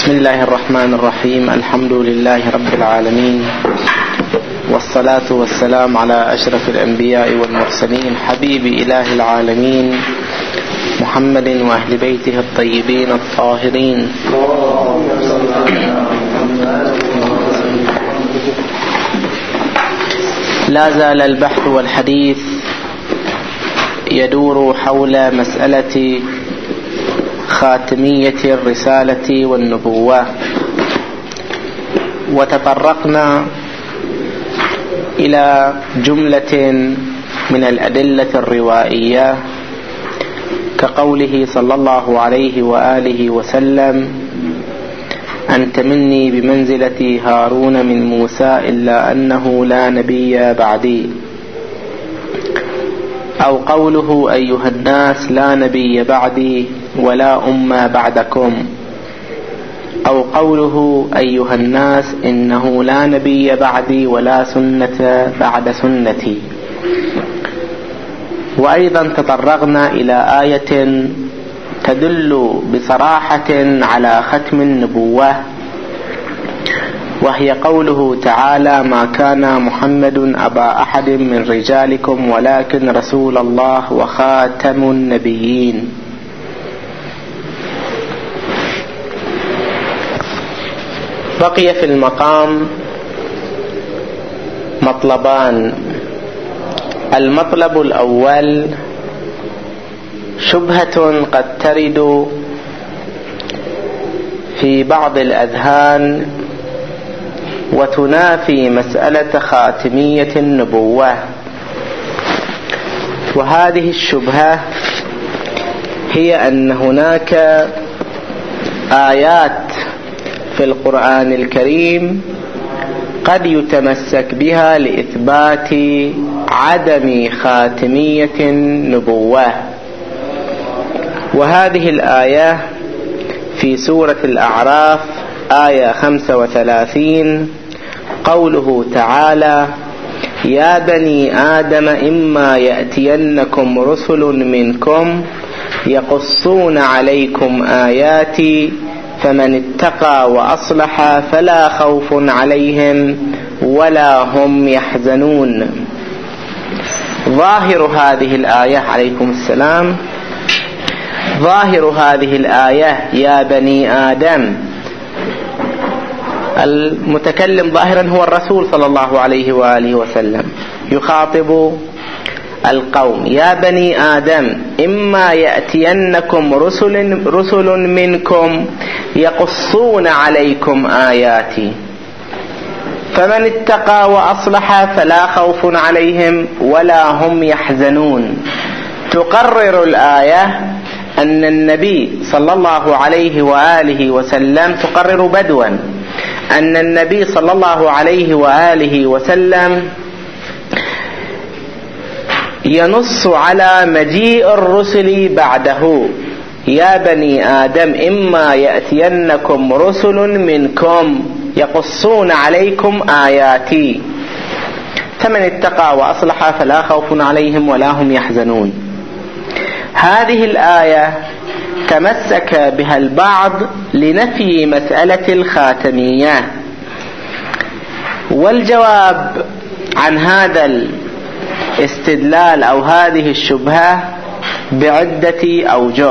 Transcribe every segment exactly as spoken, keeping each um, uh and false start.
بسم الله الرحمن الرحيم. الحمد لله رب العالمين، والصلاة والسلام على أشرف الأنبياء والمرسلين، حبيب إله العالمين محمد وأهل بيته الطيبين الطاهرين. لا زال البحث والحديث يدور حول مسألة خاتمية الرسالة والنبوة، وتطرقنا إلى جملة من الأدلة الروائية كقوله صلى الله عليه وآله وسلم: أنت مني بمنزلة هارون من موسى إلا أنه لا نبي بعدي، أو قوله: أيها الناس لا نبي بعدي ولا أمة بعدكم، أو قوله: أيها الناس إنه لا نبي بعدي ولا سنة بعد سنتي. وأيضا تطرقنا إلى آية تدل بصراحة على ختم النبوة، وهي قوله تعالى: ما كان محمد أبا أحد من رجالكم ولكن رسول الله وخاتم النبيين. بقي في المقام مطلبان. المطلب الأول شبهة قد ترد في بعض الأذهان وتنافي مسألة خاتمية النبوة، وهذه الشبهة هي أن هناك آيات في القرآن الكريم قد يتمسك بها لإثبات عدم خاتمية النبوة، وهذه الآية في سورة الأعراف آية خمسة وثلاثين، قوله تعالى: يا بني آدم إما يأتينكم رسل منكم يقصون عليكم آياتي فمن اتقى وأصلح فلا خوف عليهم ولا هم يحزنون. ظاهر هذه الآية عليكم السلام ظاهر هذه الآية يا بني آدم، المتكلم ظاهرا هو الرسول صلى الله عليه وآله وسلم، يخاطب القوم: يا بني آدم إما يأتينكم رسل, رسل منكم يقصون عليكم آياتي فمن اتقى وأصلح فلا خوف عليهم ولا هم يحزنون. تقرر الآية أن النبي صلى الله عليه وآله وسلم تقرر بدوا أن النبي صلى الله عليه وآله وسلم ينص على مجيء الرسل بعده. يا بني آدم إما يأتينكم رسل منكم يقصون عليكم آياتي فمن اتقى وأصلح فلا خوف عليهم ولا هم يحزنون. هذه الآية تمسك بها البعض لنفي مسألة الخاتمية، والجواب عن هذا الاستدلال أو هذه الشبهة بعدة أوجه.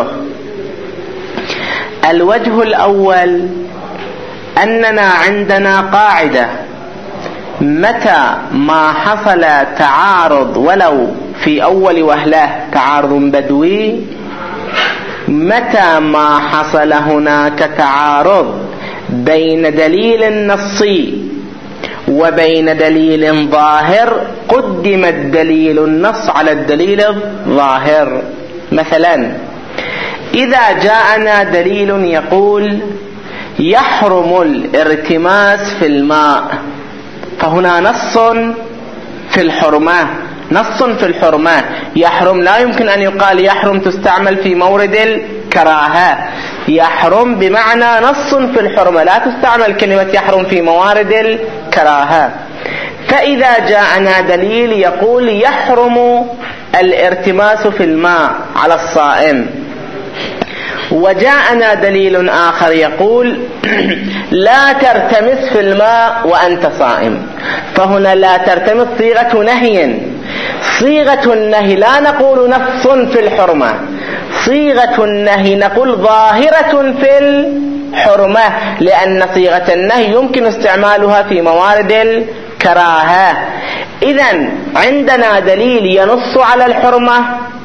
الوجه الأول أننا عندنا قاعدة: متى ما حصل تعارض ولو في أول وهلة تعارض بدوي، متى ما حصل هناك تعارض بين دليل نصي وبين دليل ظاهر قدم الدليل النص على الدليل الظاهر. مثلا إذا جاءنا دليل يقول يحرم الارتماس في الماء، فهنا نص في الحرمة، نص في الحرمة. يحرم لا يمكن أن يقال يحرم تستعمل في مورد الكراهة، يحرم بمعنى نص في الحرمة، لا تستعمل كلمة يحرم في موارد الكراهة. فإذا جاءنا دليل يقول يحرم الارتماس في الماء على الصائم، وجاءنا دليل آخر يقول لا ترتمس في الماء وأنت صائم. فهنا لا ترتمس صيغة نهي. صيغة النهي لا نقول نص في الحرمة، صيغة النهي نقول ظاهرة في الحرمة، لأن صيغة النهي يمكن استعمالها في موارد الكراهة. إذن عندنا دليل ينص على الحرمة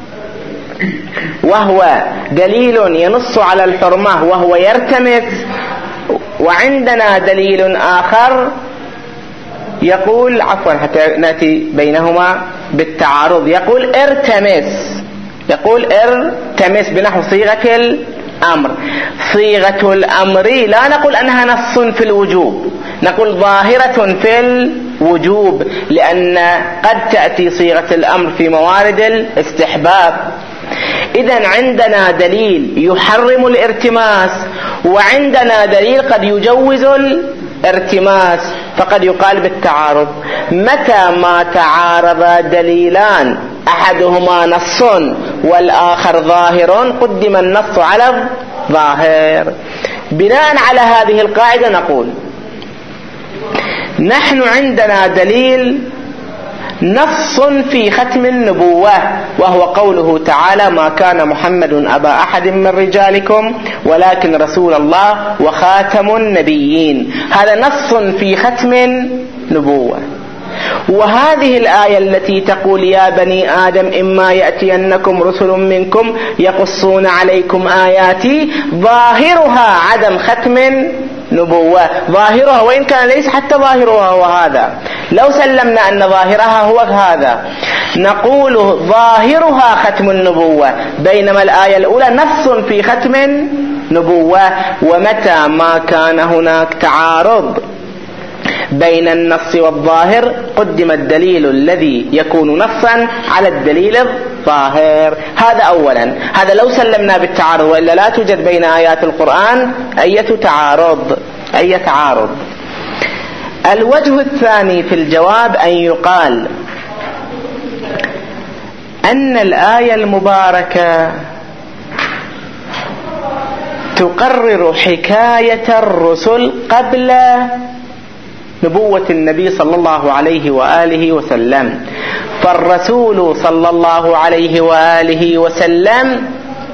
وهو دليل ينص على الحرمة وهو يرتمس، وعندنا دليل آخر يقول عفوا حتى نأتي بينهما بالتعارض، يقول ارتمس، يقول ارتمس بنحو صيغة الأمر. صيغة الأمر لا نقول أنها نص في الوجوب، نقول ظاهرة في الوجوب، لأن قد تأتي صيغة الأمر في موارد الاستحباب. إذن عندنا دليل يحرم الارتماس، وعندنا دليل قد يجوز الارتماس، فقد يقال بالتعارض. متى ما تعارض دليلان أحدهما نص والآخر ظاهر قدم النص على الظاهر. بناء على هذه القاعدة نقول نحن عندنا دليل نص في ختم النبوة، وهو قوله تعالى ما كان محمد أبا أحد من رجالكم ولكن رسول الله وخاتم النبيين. هذا نص في ختم النبوة. وهذه الآية التي تقول يا بني آدم إما يأتينكم رسل منكم يقصون عليكم آياتي، ظاهرها عدم ختم نبوة، ظاهرها، وإن كان ليس حتى ظاهرها هو هذا. لو سلمنا أن ظاهرها هو هذا نقول ظاهرها ختم النبوة، بينما الآية الأولى نص في ختم النبوة. ومتى ما كان هناك تعارض بين النص والظاهر قدم الدليل الذي يكون نصا على الدليل الظاهر. هذا أولا، هذا لو سلمنا بالتعارض، وإلا لا توجد بين آيات القرآن أي تعارض أي تعارض. الوجه الثاني في الجواب أن يقال أن الآية المباركة تقرر حكاية الرسل قبل نبوة النبي صلى الله عليه وآله وسلم. فالرسول صلى الله عليه وآله وسلم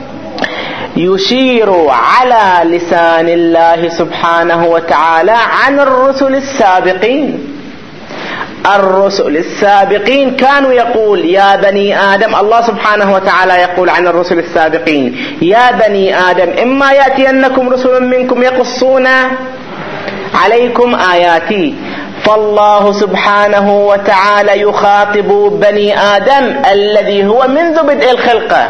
يشير على لسان الله سبحانه وتعالى عن الرسل السابقين. الرسل السابقين كانوا يقول يا بني آدم، الله سبحانه وتعالى يقول عن الرسل السابقين يا بني آدم إما يأتينكم رسل منكم يقصون عليكم آياتي. فالله سبحانه وتعالى يخاطب بني آدم الذي هو منذ بدء الخلقة،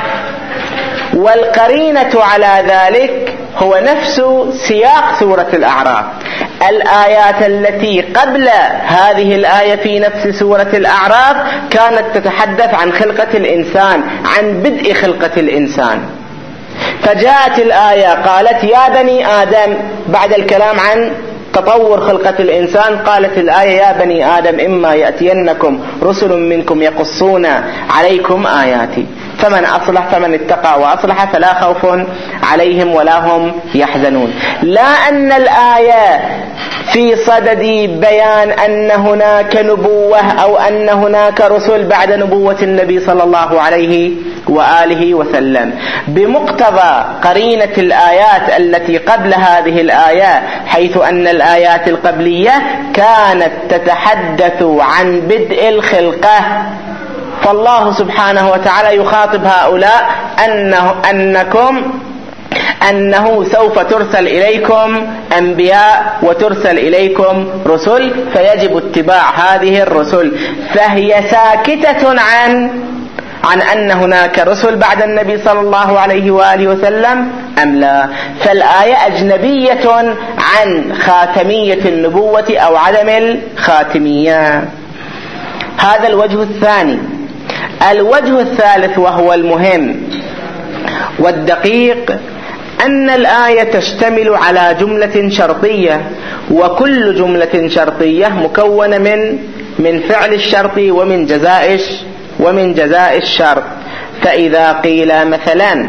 والقرينة على ذلك هو نفس سياق سورة الأعراف. الآيات التي قبل هذه الآية في نفس سورة الأعراف كانت تتحدث عن خلقة الإنسان، عن بدء خلقة الإنسان. فجاءت الآية قالت يا بني آدم بعد الكلام عن تطور خلقة الإنسان، قالت الآية يا بني آدم إما يأتينكم رسل منكم يقصون عليكم آياتي فمن أصلح فمن اتقى وأصلح فلا خوف عليهم ولا هم يحزنون. لا أن الآية في صدد بيان أن هناك نبوة أو أن هناك رسل بعد نبوة النبي صلى الله عليه وآله وسلم، بمقتضى قرينة الآيات التي قبل هذه الآية، حيث أن الآيات القبلية كانت تتحدث عن بدء الخلقة. فالله سبحانه وتعالى يخاطب هؤلاء أنه أنكم أنه سوف ترسل إليكم أنبياء وترسل إليكم رسل، فيجب اتباع هذه الرسل. فهي ساكتة عن عن أن هناك رسل بعد النبي صلى الله عليه وآله وسلم أم لا. فالآية أجنبية عن خاتمية النبوة أو عدم الخاتمية. هذا الوجه الثاني. الوجه الثالث وهو المهم والدقيق أن الآية تشتمل على جملة شرطية، وكل جملة شرطية مكونة من من فعل الشرط ومن جزاء ومن جزاء الشرط. فإذا قيل مثلا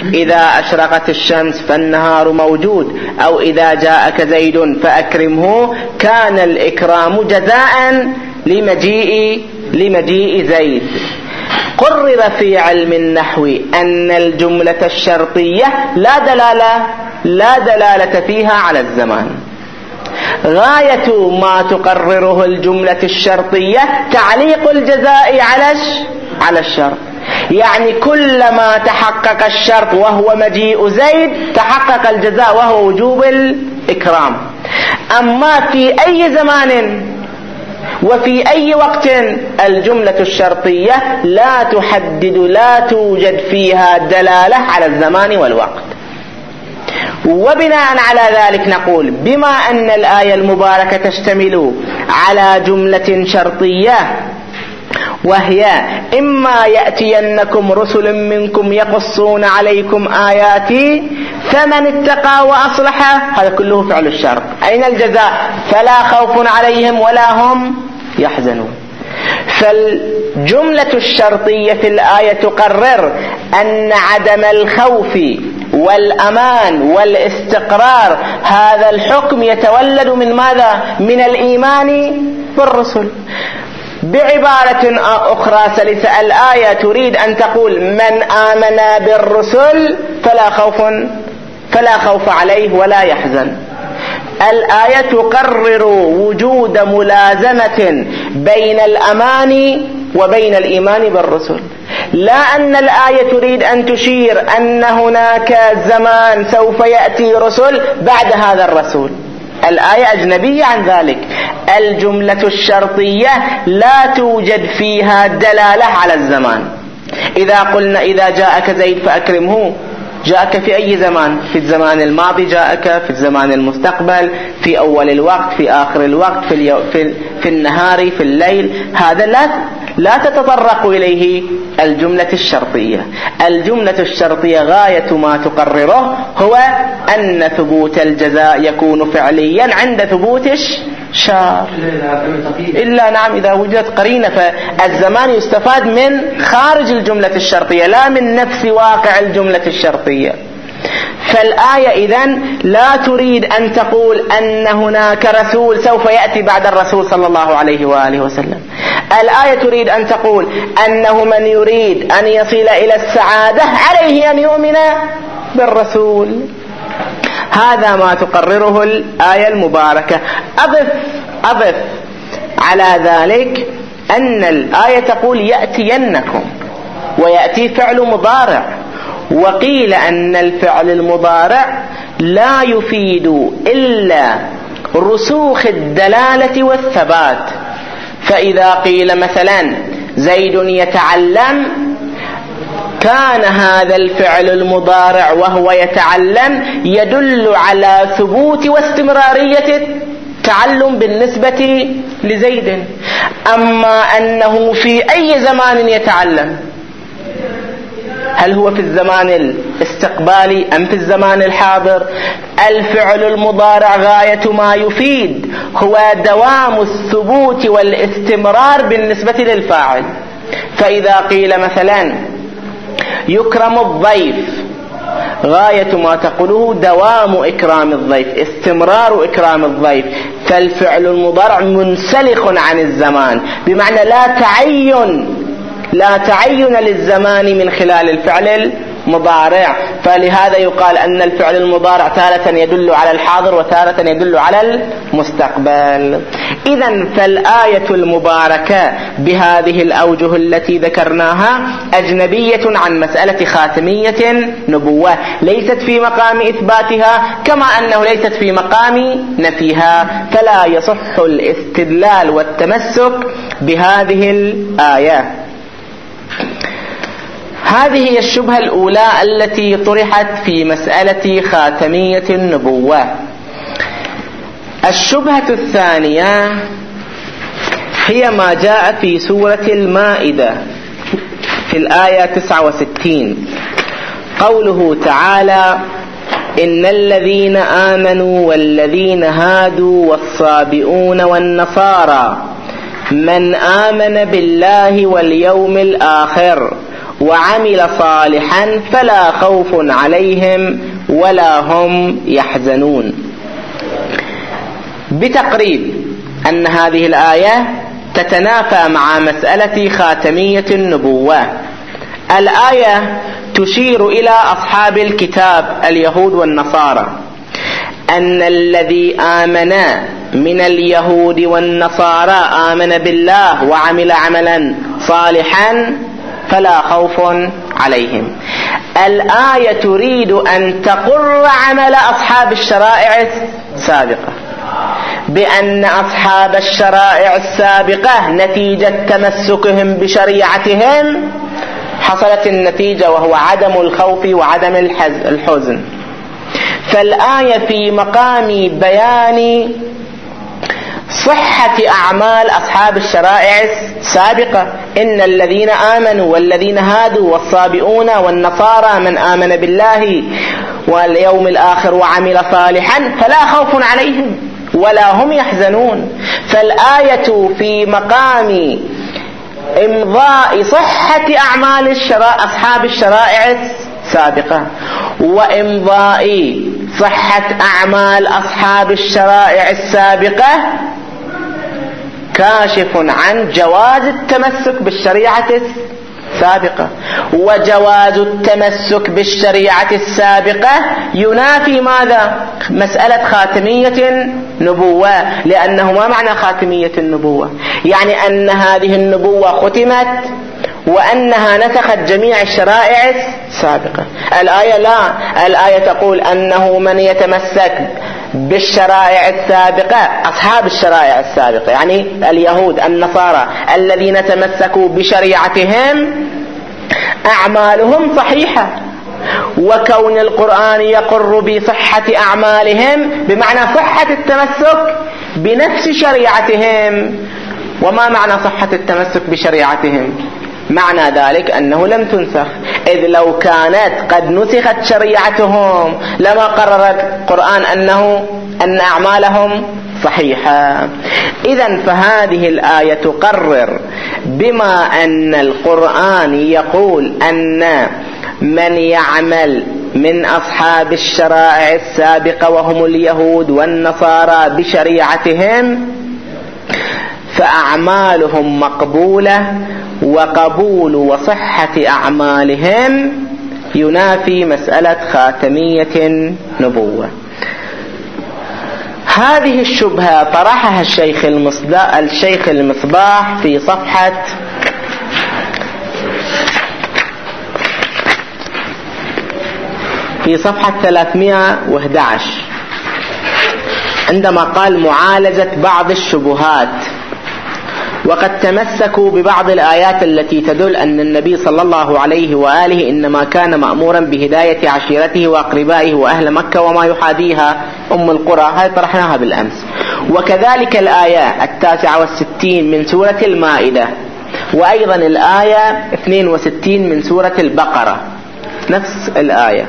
إذا أشرقت الشمس فالنهار موجود، أو إذا جاءك زيد فأكرمه، كان الإكرام جزاء لمجيء لمجيء زيد. قرر في علم النحو أن الجملة الشرطية لا دلالة لا دلالة فيها على الزمان. غاية ما تقرره الجملة الشرطية تعليق الجزاء على على الشرط، يعني كلما تحقق الشرط وهو مجيء زيد تحقق الجزاء وهو وجوب الإكرام. أما في أي زمان وفي أي وقت الجملة الشرطية لا تحدد، لا توجد فيها دلالة على الزمان والوقت. وبناء على ذلك نقول بما أن الآية المباركة تشتمل على جملة شرطية، وهي إما يأتينكم رسل منكم يقصون عليكم آياتي فمن اتقى وأصلح، هذا كله فعل الشرط. أين الجزاء؟ فلا خوف عليهم ولا هم يحزنون. فالجملة الشرطية في الآية تقرر أن عدم الخوف والأمان والاستقرار هذا الحكم يتولد من ماذا؟ من الإيمان بالرسل. بعبارة أخرى سلسة، الآية تريد أن تقول من آمن بالرسل فلا خوف فلا خوف عليه ولا يحزن. الآية تقرر وجود ملازمة بين الأمان وبين الإيمان بالرسل، لا أن الآية تريد أن تشير أن هناك زمان سوف يأتي رسل بعد هذا الرسول. الآية أجنبية عن ذلك. الجملة الشرطية لا توجد فيها دلالة على الزمان. إذا قلنا إذا جاءك زيد فأكرمه، جاءك في أي زمان؟ في الزمان الماضي جاءك، في الزمان المستقبل، في أول الوقت، في آخر الوقت، في, اليو... في, في النهار، في الليل. هذا لا لا تتطرق إليه الجملة الشرطية. الجملة الشرطية غاية ما تقرره هو أن ثبوت الجزاء يكون فعليا عند ثبوت الشرط، إلا نعم إذا وجدت قرينة. فالزمان يستفاد من خارج الجملة الشرطية لا من نفس واقع الجملة الشرطية. فالآية إذن لا تريد أن تقول أن هناك رسول سوف يأتي بعد الرسول صلى الله عليه وآله وسلم. الآية تريد أن تقول أنه من يريد أن يصل إلى السعادة عليه أن يؤمن بالرسول. هذا ما تقرره الآية المباركة. أضف أضف على ذلك أن الآية تقول يأتينكم، ويأتي فعل مضارع، وقيل أن الفعل المضارع لا يفيد إلا رسوخ الدلالة والثبات. فإذا قيل مثلا زيد يتعلم، كان هذا الفعل المضارع وهو يتعلم يدل على ثبوت واستمرارية التعلم بالنسبة لزيد. أما أنه في أي زمان يتعلم، هل هو في الزمان الاستقبالي أم في الزمان الحاضر؟ الفعل المضارع غاية ما يفيد هو دوام الثبوت والاستمرار بالنسبة للفاعل. فإذا قيل مثلا يكرم الضيف، غاية ما تقوله دوام إكرام الضيف، استمرار إكرام الضيف. فالفعل المضارع منسلخ عن الزمان، بمعنى لا تعين لا تعين للزمان من خلال الفعل المضارع. فلهذا يقال أن الفعل المضارع تارة يدل على الحاضر وتارة يدل على المستقبل. إذن فالآية المباركة بهذه الأوجه التي ذكرناها أجنبية عن مسألة خاتمية نبوة، ليست في مقام إثباتها كما أنه ليست في مقام نفيها، فلا يصح الاستدلال والتمسك بهذه الآية. هذه هي الشبهة الأولى التي طرحت في مسألة خاتمية النبوة. الشبهة الثانية هي ما جاء في سورة المائدة في الآية تسعة وستين، قوله تعالى: إن الذين آمنوا والذين هادوا والصابئون والنصارى من آمن بالله واليوم الآخر وعمل صالحا فلا خوف عليهم ولا هم يحزنون. بتقريب أن هذه الآية تتنافى مع مسألة خاتمية النبوة. الآية تشير إلى أصحاب الكتاب اليهود والنصارى أن الذي آمن من اليهود والنصارى آمن بالله وعمل عملا صالحا فلا خوف عليهم. الآية تريد أن تقر عمل أصحاب الشرائع السابقة، بأن أصحاب الشرائع السابقة نتيجة تمسكهم بشريعتهم حصلت النتيجة وهو عدم الخوف وعدم الحزن. فالآية في مقام بيان صحة أعمال أصحاب الشرائع السابقة. إن الذين آمنوا والذين هادوا والصابئون والنصارى من آمن بالله واليوم الآخر وعمل صالحا فلا خوف عليهم ولا هم يحزنون. فالآية في مقام إمضاء صحة أعمال الشرائع أصحاب الشرائع السابقة وإمضاء صحة أعمال أصحاب الشرائع السابقة كاشف عن جواز التمسك بالشريعة السابقة. وجواز التمسك بالشريعة السابقة ينافي ماذا؟ مسألة خاتمية النبوة. لأنه ما معنى خاتمية النبوة؟ يعني أن هذه النبوة ختمت وأنها نسخت جميع الشرائع السابقة. الآية لا، الآية تقول أنه من يتمسك بالشرائع السابقة أصحاب الشرائع السابقة يعني اليهود النصارى الذين تمسكوا بشريعتهم أعمالهم صحيحة. وكون القرآن يقر بصحة أعمالهم بمعنى صحة التمسك بنفس شريعتهم. وما معنى صحة التمسك بشريعتهم؟ معنى ذلك أنه لم تنسخ، إذ لو كانت قد نسخت شريعتهم لما قرر القرآن أنه أن أعمالهم صحيحة. إذن فهذه الآية تقرر بما أن القرآن يقول أن من يعمل من أصحاب الشرائع السابقة وهم اليهود والنصارى بشريعتهم فأعمالهم مقبولة، وقبول وصحة أعمالهم ينافي مسألة خاتمية النبوة. هذه الشبهة طرحها الشيخ المصباح, الشيخ المصباح في صفحة في صفحة ثلاثمائة وأحد عشر عندما قال معالجة بعض الشبهات. وقد تمسكوا ببعض الآيات التي تدل أن النبي صلى الله عليه وآله إنما كان مأمورا بهداية عشيرته وأقربائه وأهل مكة وما يحاديها أم القرى، هذه طرحناها بالأمس. وكذلك الآية التاسعة والستين من سورة المائدة، وأيضا الآية اثنين وستين من سورة البقرة نفس الآية.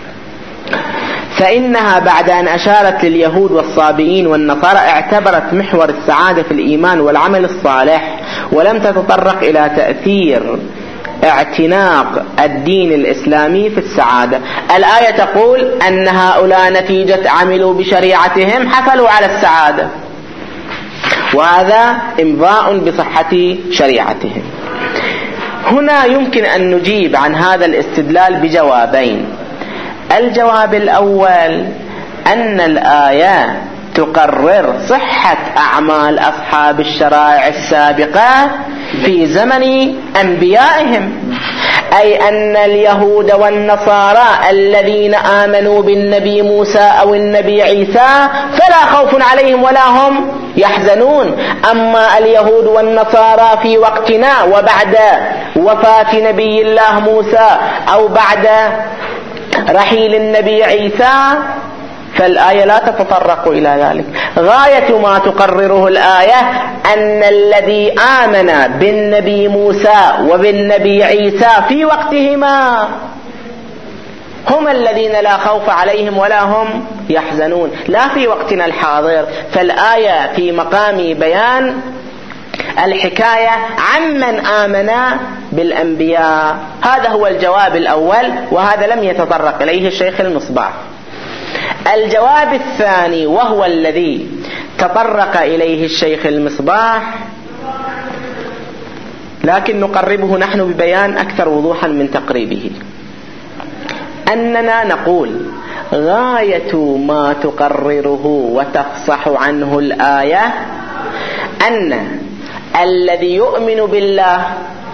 فإنها بعد أن أشارت لليهود والصابئين والنصارى اعتبرت محور السعادة في الإيمان والعمل الصالح، ولم تتطرق إلى تأثير اعتناق الدين الإسلامي في السعادة. الآية تقول أن هؤلاء نتيجة عملوا بشريعتهم حصلوا على السعادة، وهذا إمضاء بصحة شريعتهم. هنا يمكن أن نجيب عن هذا الاستدلال بجوابين. الجواب الأول أن الآية تقرر صحة أعمال أصحاب الشرائع السابقة في زمن أنبيائهم، أي أن اليهود والنصارى الذين آمنوا بالنبي موسى أو النبي عيسى فلا خوف عليهم ولا هم يحزنون. أما اليهود والنصارى في وقتنا وبعد وفاة نبي الله موسى أو بعد رحيل النبي عيسى فالآية لا تتطرق إلى ذلك. غاية ما تقرره الآية أن الذي آمن بالنبي موسى وبالنبي عيسى في وقتهما هم الذين لا خوف عليهم ولا هم يحزنون، لا في وقتنا الحاضر. فالآية في مقام بيان الحكاية عمن آمن بالأنبياء. هذا هو الجواب الأول، وهذا لم يتطرق إليه الشيخ المصباح. الجواب الثاني وهو الذي تطرق إليه الشيخ المصباح، لكن نقربه نحن ببيان أكثر وضوحا من تقريبه، أننا نقول غاية ما تقرره وتفصح عنه الآية أن الذي يؤمن بالله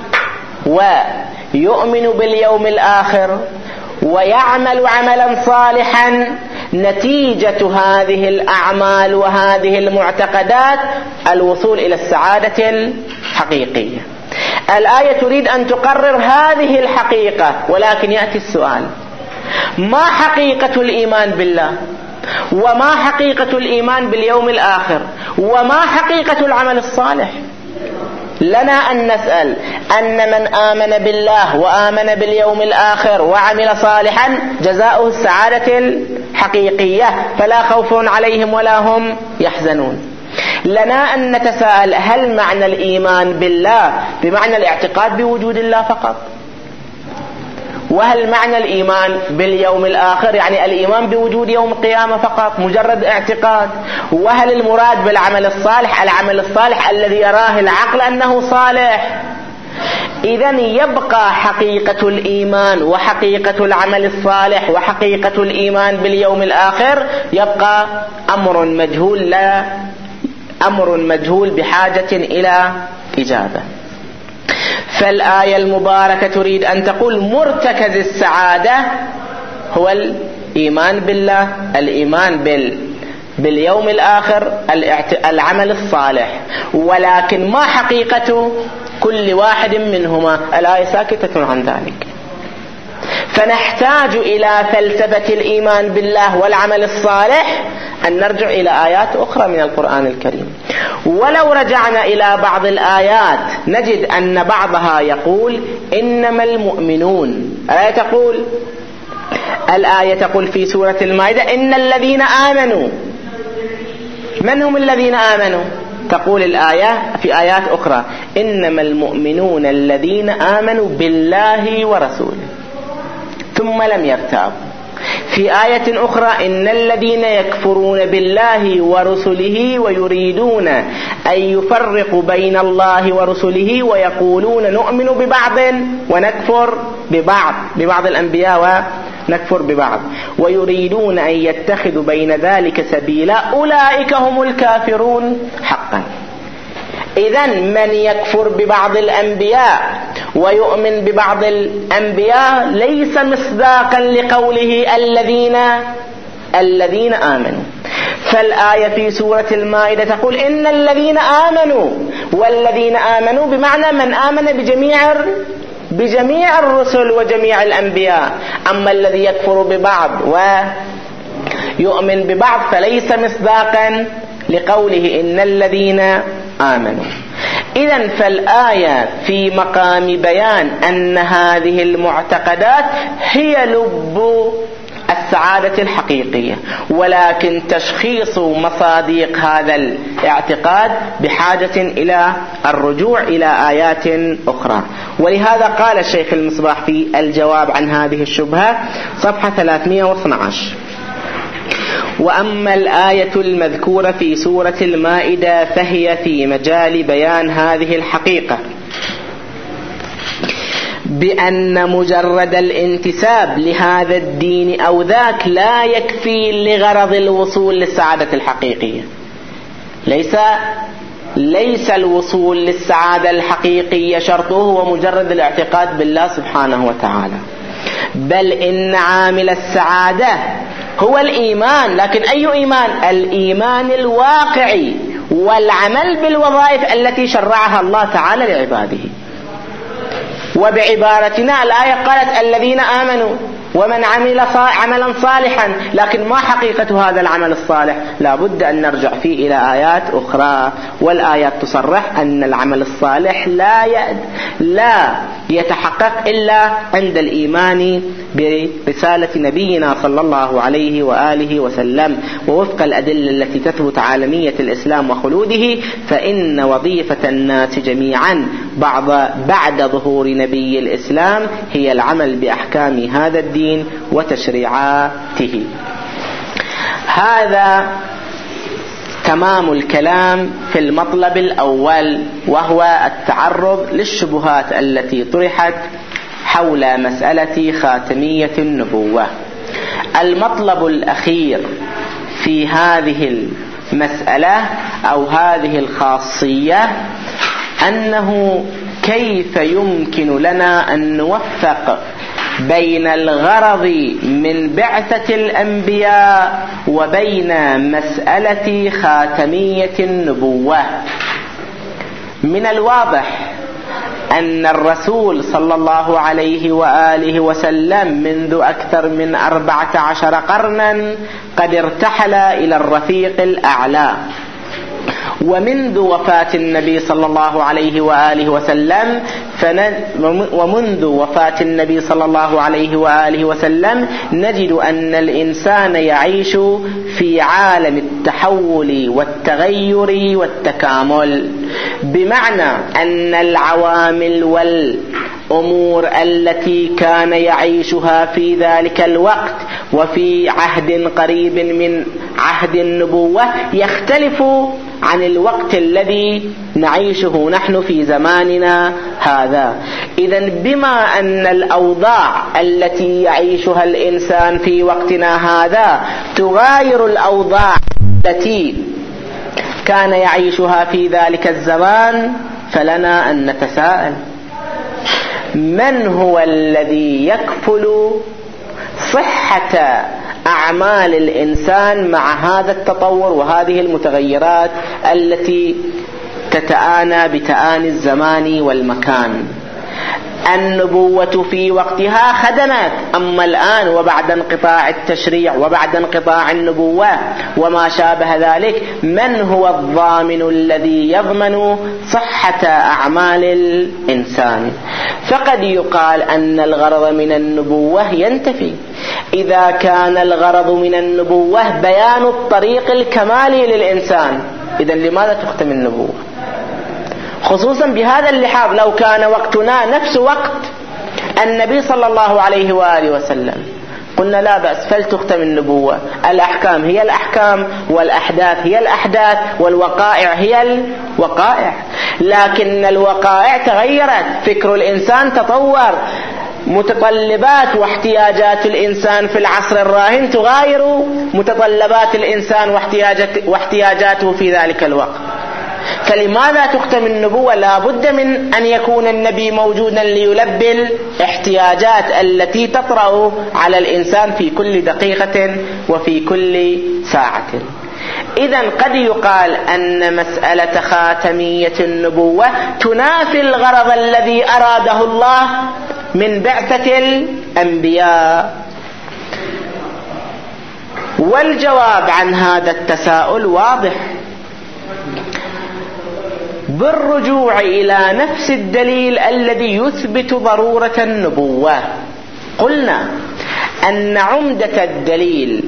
ويؤمن باليوم الآخر ويعمل عملا صالحا نتيجة هذه الأعمال وهذه المعتقدات الوصول إلى السعادة الحقيقية. الآية تريد أن تقرر هذه الحقيقة، ولكن يأتي السؤال: ما حقيقة الإيمان بالله؟ وما حقيقة الإيمان باليوم الآخر؟ وما حقيقة العمل الصالح؟ لنا أن نسأل أن من آمن بالله وآمن باليوم الآخر وعمل صالحا جزاؤه السعادة الحقيقية، فلا خوف عليهم ولا هم يحزنون. لنا أن نتساءل: هل معنى الإيمان بالله بمعنى الاعتقاد بوجود الله فقط؟ وهل معنى الإيمان باليوم الآخر يعني الإيمان بوجود يوم القيامة فقط مجرد اعتقاد؟ وهل المراد بالعمل الصالح العمل الصالح الذي يراه العقل أنه صالح؟ إذن يبقى حقيقة الإيمان وحقيقة العمل الصالح وحقيقة الإيمان باليوم الآخر يبقى أمر مجهول، لا أمر مجهول بحاجة إلى إجابة. فالآية المباركة تريد أن تقول مرتكز السعادة هو الإيمان بالله، الإيمان بال باليوم الآخر، العمل الصالح، ولكن ما حقيقة كل واحد منهما؟ الآية ساكتة عن ذلك. فنحتاج إلى فلسفة الإيمان بالله والعمل الصالح أن نرجع إلى آيات أخرى من القرآن الكريم. ولو رجعنا إلى بعض الآيات نجد أن بعضها يقول إنما المؤمنون. الآية تقول الآية تقول في سورة المائدة إن الذين آمنوا. من هم الذين آمنوا؟ تقول الآية في آيات أخرى إنما المؤمنون الذين آمنوا بالله ورسوله ثم لم يرتابوا. في آية أخرى إن الذين يكفرون بالله ورسله ويريدون أن يفرقوا بين الله ورسله ويقولون نؤمن ببعض ونكفر ببعض، ببعض الأنبياء ونكفر ببعض، ويريدون أن يتخذوا بين ذلك سبيلا أولئك هم الكافرون حقا. إذن من يكفر ببعض الأنبياء ويؤمن ببعض الأنبياء ليس مصداقا لقوله الذين الذين آمنوا. فالآية في سورة المائدة تقول إن الذين آمنوا، والذين آمنوا بمعنى من آمن بجميع بجميع الرسل وجميع الأنبياء. أما الذي يكفر ببعض ويؤمن ببعض فليس مصداقا لقوله إن الذين آمنوا. إذن فالآية في مقام بيان أن هذه المعتقدات هي لب السعادة الحقيقية، ولكن تشخيص مصادق هذا الاعتقاد بحاجة إلى الرجوع إلى آيات أخرى. ولهذا قال الشيخ المصباح في الجواب عن هذه الشبهة صفحة ثلاثمائة واثني عشر: وأما الآية المذكورة في سورة المائدة فهي في مجال بيان هذه الحقيقة بأن مجرد الانتساب لهذا الدين أو ذاك لا يكفي لغرض الوصول للسعادة الحقيقية. ليس ليس الوصول للسعادة الحقيقية شرطه هو مجرد الاعتقاد بالله سبحانه وتعالى، بل إن عامل السعادة هو الإيمان. لكن أي إيمان؟ الإيمان الواقعي والعمل بالوظائف التي شرعها الله تعالى لعباده. وبعبارتنا الآية قالت الذين آمنوا، ومن عمل عملا صالحا، لكن ما حقيقة هذا العمل الصالح؟ لا بد أن نرجع فيه إلى آيات أخرى، والآيات تصرح أن العمل الصالح لا لا يتحقق إلا عند الإيمان برسالة نبينا صلى الله عليه وآله وسلم، ووفق الأدلة التي تثبت عالمية الإسلام وخلوده، فإن وظيفة الناس جميعا بعد بعد ظهور نبي الإسلام هي العمل بأحكام هذا الدين وتشريعاته. هذا تمام الكلام في المطلب الأول، وهو التعرض للشبهات التي طرحت حول مسألة خاتمية النبوة. المطلب الأخير في هذه المسألة أو هذه الخاصية أنه كيف يمكن لنا أن نوفق بين الغرض من بعثة الأنبياء وبين مسألة خاتمية النبوة. من الواضح أن الرسول صلى الله عليه وآله وسلم منذ أكثر من أربعة عشر قرنا قد ارتحل إلى الرفيق الأعلى، ومنذ وفاة النبي صلى الله عليه وآله وسلم ومنذ وفاة النبي صلى الله عليه وآله وسلم نجد أن الإنسان يعيش في عالم التحول والتغير والتكامل، بمعنى أن العوامل والأمور التي كان يعيشها في ذلك الوقت وفي عهد قريب من عهد النبوة يختلف عن الوقت الذي نعيشه نحن في زماننا هذا. إذن بما أن الأوضاع التي يعيشها الإنسان في وقتنا هذا تغاير الأوضاع التي كان يعيشها في ذلك الزمان، فلنا أن نتساءل: من هو الذي يكفل صحة أعمال الإنسان مع هذا التطور وهذه المتغيرات التي تتآنى بتآني الزمان والمكان؟ النبوة في وقتها خدمت، أما الآن وبعد انقطاع التشريع وبعد انقطاع النبوة وما شابه ذلك، من هو الضامن الذي يضمن صحة أعمال الإنسان؟ فقد يقال أن الغرض من النبوة ينتفي إذا كان الغرض من النبوة بيان الطريق الكمالي للإنسان. إذن لماذا تختم النبوة؟ خصوصا بهذا اللحاظ لو كان وقتنا نفس وقت النبي صلى الله عليه وآله وسلم قلنا لا بأس فلتختم النبوة، الأحكام هي الأحكام والأحداث هي الأحداث والوقائع هي الوقائع، لكن الوقائع تغيرت، فكر الإنسان تطور، متطلبات واحتياجات الإنسان في العصر الراهن تغاير متطلبات الإنسان واحتياجاته في ذلك الوقت. فلماذا تختم النبوة؟ لا بد من أن يكون النبي موجودا ليلبي الاحتياجات التي تطرأ على الإنسان في كل دقيقة وفي كل ساعة. إذن قد يقال أن مسألة خاتمية النبوة تنافي الغرض الذي أراده الله من بعثة الأنبياء. والجواب عن هذا التساؤل واضح بالرجوع إلى نفس الدليل الذي يثبت ضرورة النبوة. قلنا أن عمدة الدليل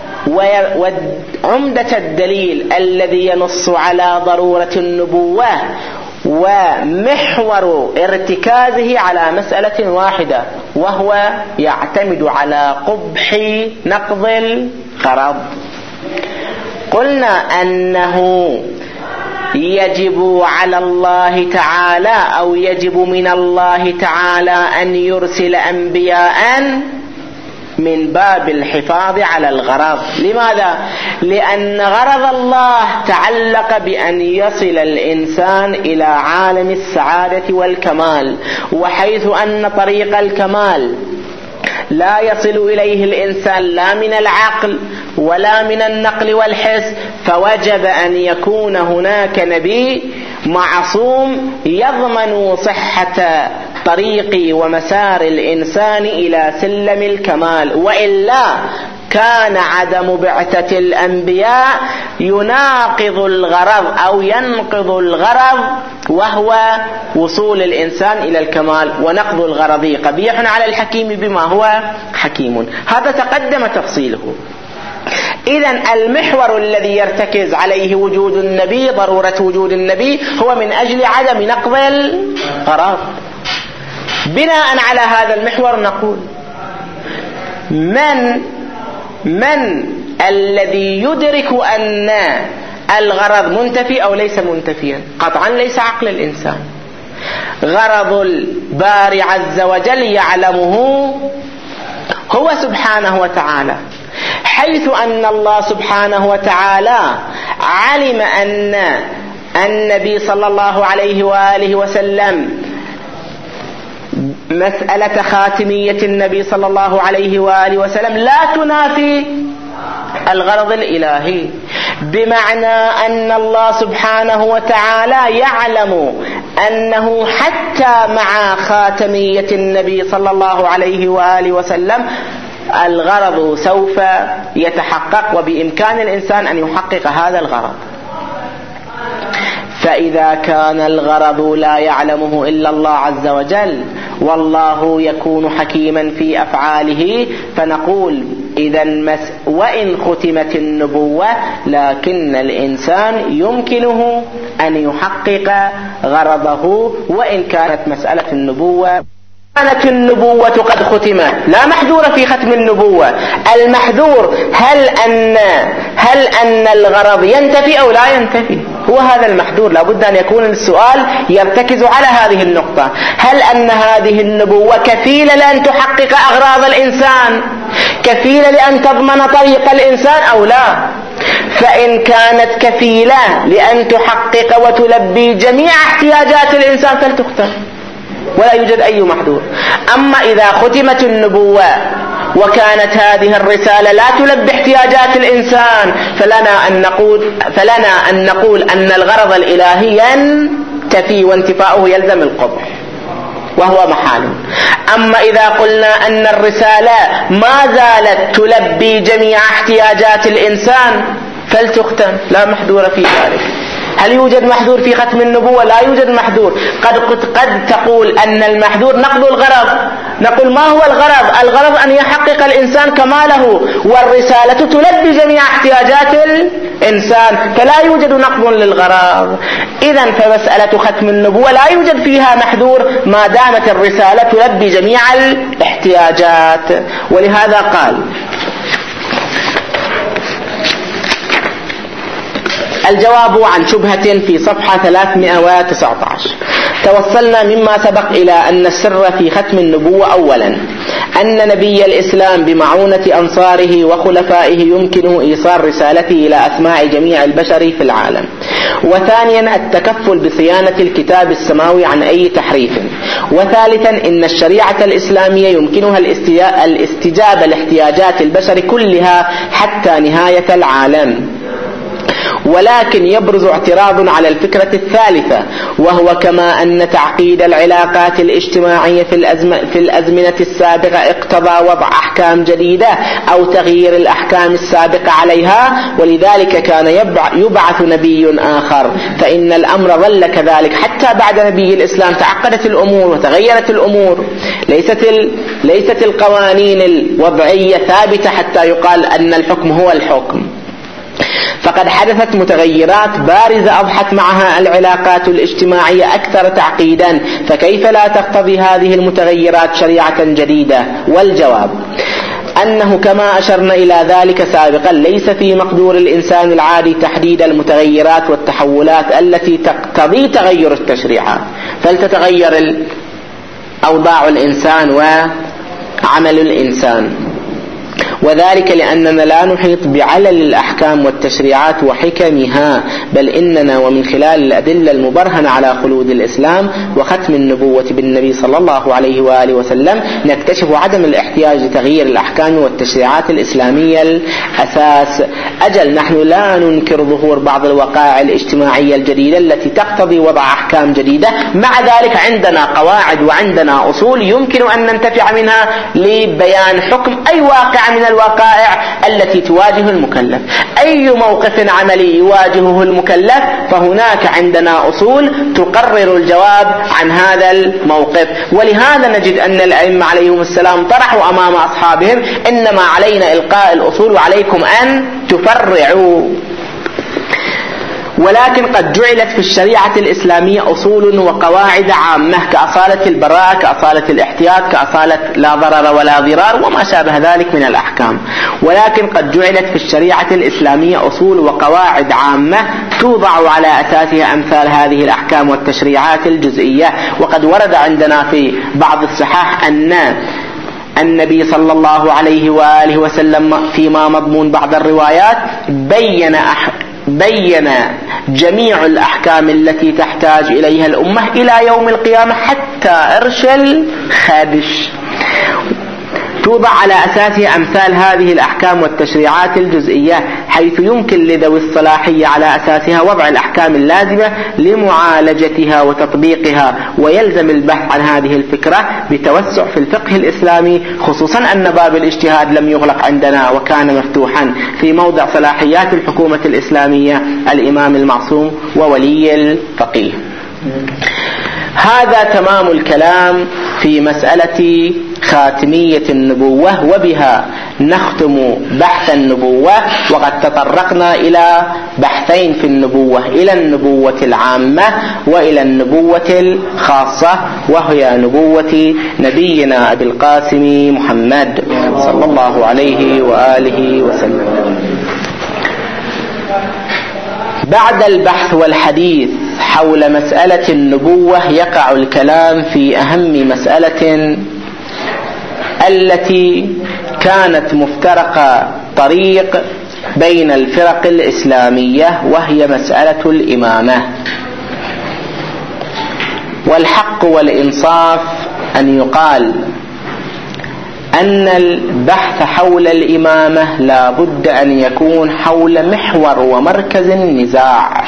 وعمدة الدليل الذي ينص على ضرورة النبوة ومحور ارتكازه على مسألة واحدة، وهو يعتمد على قبح نقض الغرض. قلنا أنه يجب على الله تعالى أو يجب من الله تعالى أن يرسل أنبياء من باب الحفاظ على الغرض. لماذا؟ لأن غرض الله تعلق بأن يصل الإنسان إلى عالم السعادة والكمال، وحيث أن طريق الكمال لا يصل إليه الإنسان لا من العقل ولا من النقل والحس، فوجب أن يكون هناك نبي معصوم يضمن صحة طريق ومسار الإنسان إلى سلم الكمال، وإلا كان عدم بعثة الأنبياء يناقض الغرض أو ينقض الغرض، وهو وصول الإنسان إلى الكمال، ونقض الغرض قبيح على الحكيم بما هو حكيم. هذا تقدم تفصيله. إذن المحور الذي يرتكز عليه وجود النبي، ضرورة وجود النبي، هو من أجل عدم نقض الغرض. بناء على هذا المحور نقول: من من الذي يدرك أن الغرض منتفي أو ليس منتفيا؟ قطعا ليس عقل الإنسان. غرض الباري عز وجل يعلمه هو سبحانه وتعالى، حيث أن الله سبحانه وتعالى علم أن النبي صلى الله عليه وآله وسلم مسألة خاتمية النبي صلى الله عليه وآله وسلم لا تنافي الغرض الإلهي، بمعنى أن الله سبحانه وتعالى يعلم أنه حتى مع خاتمية النبي صلى الله عليه وآله وسلم الغرض سوف يتحقق، وبإمكان الإنسان أن يحقق هذا الغرض. فإذا كان الغرض لا يعلمه إلا الله عز وجل، والله يكون حكيما في أفعاله، فنقول إذن وإن ختمت النبوة لكن الإنسان يمكنه أن يحقق غرضه، وإن كانت مسألة النبوة كانت النبوة قد ختمت. لا محذور في ختم النبوة، المحذور هل أن هل أن الغرض ينتفي أو لا ينتفي، هو هذا المحذور. لابد أن يكون السؤال يرتكز على هذه النقطة: هل أن هذه النبوة كفيلة لأن تحقق أغراض الإنسان، كفيلة لأن تضمن طريق الإنسان أو لا؟ فإن كانت كفيلة لأن تحقق وتلبي جميع احتياجات الإنسان فلتختم، ولا يوجد أي محذور. أما إذا ختمت النبوة وكانت هذه الرسالة لا تلبي احتياجات الإنسان، فلنا أن نقول فلنا أن نقول أن الغرض الإلهي ينتفي، وانتفاؤه يلزم القبح وهو محال. أما إذا قلنا أن الرسالة ما زالت تلبي جميع احتياجات الإنسان فلتختم، لا محذور في ذلك. هل يوجد محذور في ختم النبوة؟ لا يوجد محذور. قد قد تقول أن المحذور نقض الغرض، نقول ما هو الغرض؟ الغرض أن يحقق الإنسان كماله، والرسالة تلبي جميع احتياجات الإنسان، فلا يوجد نقض للغرض. إذن فمسألة ختم النبوة لا يوجد فيها محذور ما دامت الرسالة تلبي جميع الاحتياجات. ولهذا قال: الجواب عن شبهة في صفحة ثلاثمائة وتسعة عشر. توصلنا مما سبق إلى أن السر في ختم النبوة أولا أن نبي الإسلام بمعونة أنصاره وخلفائه يمكنه إيصال رسالته إلى أسماع جميع البشر في العالم، وثانيا التكفل بصيانة الكتاب السماوي عن أي تحريف، وثالثا إن الشريعة الإسلامية يمكنها الاستجابة لاحتياجات البشر كلها حتى نهاية العالم. ولكن يبرز اعتراض على الفكرة الثالثة، وهو كما أن تعقيد العلاقات الاجتماعية في, الأزم... في الأزمنة السابقة اقتضى وضع أحكام جديدة أو تغيير الأحكام السابقة عليها، ولذلك كان يبع... يبعث نبي آخر، فإن الأمر ظل كذلك حتى بعد نبي الإسلام. تعقدت الأمور وتغيرت الأمور، ليست, ال... ليست القوانين الوضعية ثابتة حتى يقال أن الحكم هو الحكم، فقد حدثت متغيرات بارزة أضحت معها العلاقات الاجتماعية أكثر تعقيدا، فكيف لا تقتضي هذه المتغيرات شريعة جديدة؟ والجواب أنه كما أشرنا إلى ذلك سابقا ليس في مقدور الإنسان العادي تحديد المتغيرات والتحولات التي تقتضي تغير التشريعات، فلتتغير أوضاع الإنسان وعمل الإنسان. وذلك لأننا لا نحيط بعلل الأحكام والتشريعات وحكمها، بل إننا ومن خلال الأدلة المبرهنة على خلود الإسلام وختم النبوة بالنبي صلى الله عليه وآله وسلم نكتشف عدم الاحتياج لتغيير الأحكام والتشريعات الإسلامية الأساس. أجل نحن لا ننكر ظهور بعض الوقائع الاجتماعية الجديدة التي تقتضي وضع أحكام جديدة، مع ذلك عندنا قواعد وعندنا أصول يمكن أن ننتفع منها لبيان حكم أي واقع من الوقائع التي تواجه المكلف. أي موقف عملي يواجهه المكلف فهناك عندنا أصول تقرر الجواب عن هذا الموقف. ولهذا نجد أن الأئمة عليهم السلام طرحوا أمام أصحابهم إنما علينا إلقاء الأصول وعليكم أن تفرعوا. ولكن قد جعلت في الشريعة الإسلامية أصول وقواعد عامة كأصالة البراءة، كأصالة الاحتياط، كأصالة لا ضرر ولا ضرار وما شابه ذلك من الأحكام. ولكن قد جعلت في الشريعة الإسلامية أصول وقواعد عامة توضع على أساسها أمثال هذه الأحكام والتشريعات الجزئية. وقد ورد عندنا في بعض الصحاح أن النبي صلى الله عليه وآله وسلم فيما مضمون بعض الروايات بين أح بين جميع الأحكام التي تحتاج إليها الأمة إلى يوم القيامة حتى إرش الخادش، توضع على أساسها أمثال هذه الأحكام والتشريعات الجزئية، حيث يمكن لذوي الصلاحية على أساسها وضع الأحكام اللازمة لمعالجتها وتطبيقها. ويلزم البحث عن هذه الفكرة بتوسع في الفقه الإسلامي، خصوصا أن باب الاجتهاد لم يغلق عندنا وكان مفتوحا في موضع صلاحيات الحكومة الإسلامية الإمام المعصوم وولي الفقيه. هذا تمام الكلام في مسألة خاتمية النبوة، وبها نختم بحث النبوة. وقد تطرقنا إلى بحثين في النبوة، إلى النبوة العامة وإلى النبوة الخاصة، وهي نبوة نبينا أبي القاسم محمد صلى الله عليه وآله وسلم. بعد البحث والحديث حول مسألة النبوة يقع الكلام في أهم مسألة التي كانت مفترق طريق بين الفرق الإسلامية، وهي مسألة الإمامة. والحق والإنصاف أن يقال أن البحث حول الإمامة لا بد أن يكون حول محور ومركز النزاع،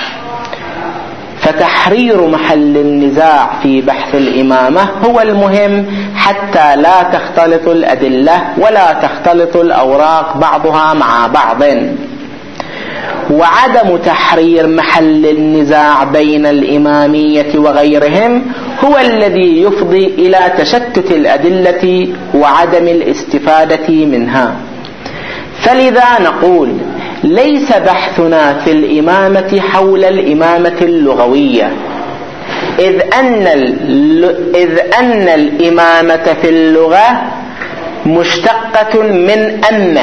فتحرير محل النزاع في بحث الإمامة هو المهم حتى لا تختلط الأدلة ولا تختلط الأوراق بعضها مع بعض. وعدم تحرير محل النزاع بين الإمامية وغيرهم هو الذي يفضي إلى تشتت الأدلة وعدم الاستفادة منها. فلذا نقول ليس بحثنا في الإمامة حول الإمامة اللغوية، إذ أن, إذ أن الإمامة في اللغة مشتقة من أم،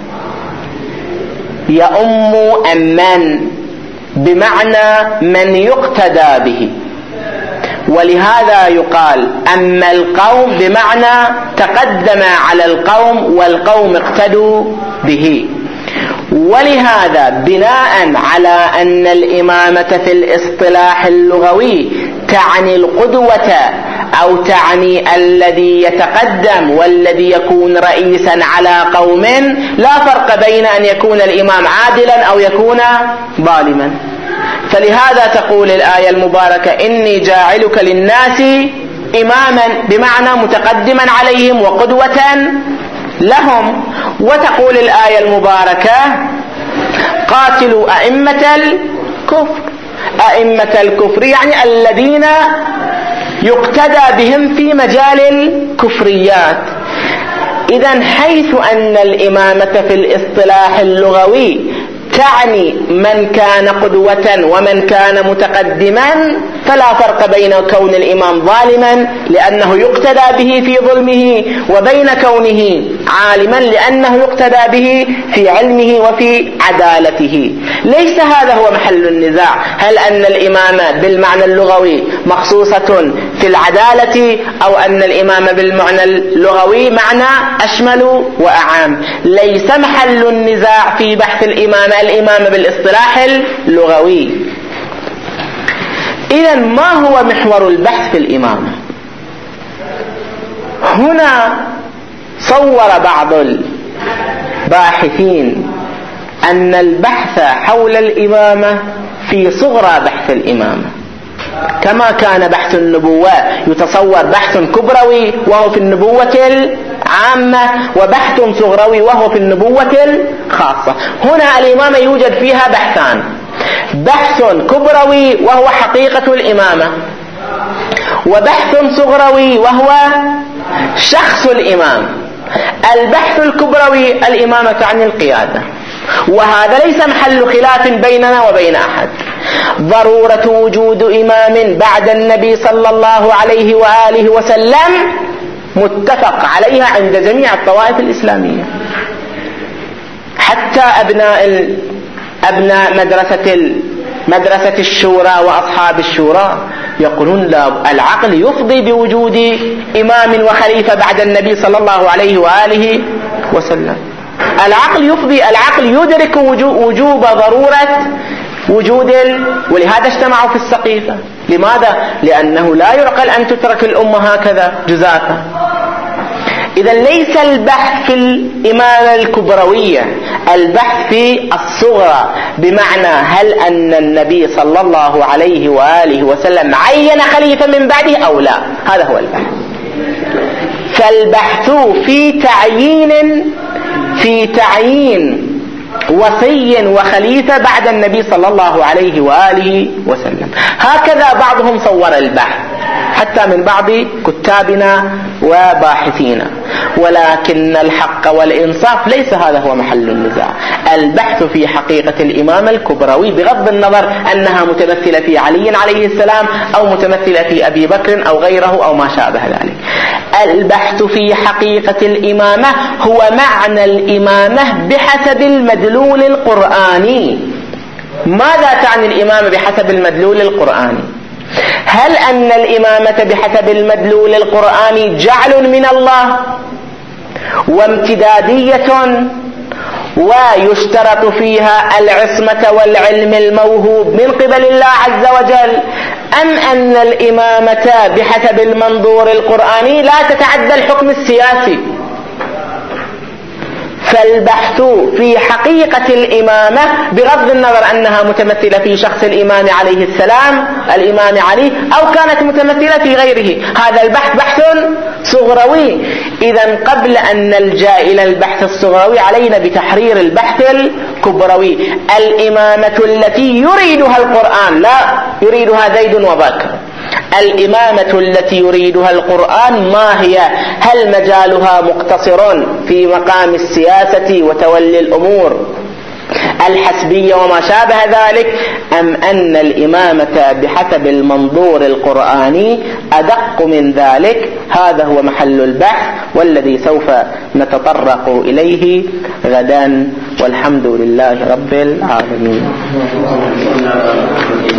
يؤم أمان بمعنى من يقتدى به، ولهذا يقال أما القوم بمعنى تقدم على القوم والقوم اقتدوا به. ولهذا بناء على أن الإمامة في الاصطلاح اللغوي تعني القدوة أو تعني الذي يتقدم والذي يكون رئيسا على قوم، لا فرق بين أن يكون الإمام عادلا أو يكون ظالما. فلهذا تقول الآية المباركة إني جاعلك للناس إماما بمعنى متقدما عليهم وقدوة لهم. وتقول الآية المباركة قاتلوا أئمة الكفر، أئمة الكفر يعني الذين يقتدى بهم في مجال الكفريات. إذن حيث أن الإمامة في الاصطلاح اللغوي تعني من كان قدوة ومن كان متقدما، فلا فرق بين كون الإمام ظالما لأنه يقتدى به في ظلمه، وبين كونه عالما لأنه يقتدى به في علمه وفي عدالته. ليس هذا هو محل النزاع، هل أن الإمامة بالمعنى اللغوي مخصوصة في العدالة، أو أن الإمامة بالمعنى اللغوي معنى أشمل وأعام. ليس محل النزاع في بحث الإمامة الإمامة بالاصطلاح اللغوي. إذن ما هو محور البحث في الإمامة؟ هنا صور بعض الباحثين أن البحث حول الإمامة في صغرى بحث الإمامة، كما كان بحث النبوة يتصور بحث كبروي وهو في النبوة العامة، وبحث صغروي وهو في النبوة الخاصة. هنا الإمامة يوجد فيها بحثان: بحث كبروي وهو حقيقة الإمامة، وبحث صغروي وهو شخص الإمام. البحث الكبروي الإمامة تعني القيادة، وهذا ليس محل خلاف بيننا وبين أحد. ضرورة وجود إمام بعد النبي صلى الله عليه وآله وسلم متفق عليها عند جميع الطوائف الإسلامية، حتى أبناء أبناء مدرسة مدرسة الشورى وأصحاب الشورى يقولون لا، العقل يفضي بوجود إمام وخليفة بعد النبي صلى الله عليه وآله وسلم. العقل يفضي، العقل يدرك وجوب ضرورة وجود ال... ولهذا اجتمعوا في السقيفة. لماذا؟ لأنه لا يعقل أن تترك الأمة هكذا جزافا. إذا ليس البحث في الإمامة الكبروية، البحث في الصغرى، بمعنى هل أن النبي صلى الله عليه وآله وسلم عين خليفة من بعده أو لا، هذا هو البحث. فالبحث في تعيين في تعيين وصي وخليفة بعد النبي صلى الله عليه وآله وسلم. هكذا بعضهم صور البحث، حتى من بعض كتابنا وباحثينا. ولكن الحق والإنصاف ليس هذا هو محل النزاع. البحث في حقيقة الإمام الكبروي بغض النظر أنها متمثلة في علي عليه السلام أو متمثلة في أبي بكر أو غيره أو ما شابه ذلك. البحث في حقيقة الإمامة هو معنى الإمامة بحسب المدلول القرآني. ماذا تعني الإمامة بحسب المدلول القرآني؟ هل أن الإمامة بحسب المدلول القرآني جعل من الله وامتدادية ويشترط فيها العصمة والعلم الموهوب من قبل الله عز وجل، أم أن الإمامة بحسب المنظور القرآني لا تتعدى الحكم السياسي؟ فالبحث في حقيقة الإمامة بغض النظر أنها متمثلة في شخص الإمام عليه السلام الإمام علي أو كانت متمثلة في غيره، هذا البحث بحث صغروي. إذن قبل أن نلجأ إلى البحث الصغروي علينا بتحرير البحث الكبروي. الإمامة التي يريدها القرآن لا يريدها زيد وبكر. الإمامة التي يريدها القرآن ما هي؟ هل مجالها مقتصر في مقام السياسة وتولي الأمور الحسبية وما شابه ذلك، أم أن الإمامة بحسب المنظور القرآني أدق من ذلك؟ هذا هو محل البحث والذي سوف نتطرق إليه غدا، والحمد لله رب العالمين.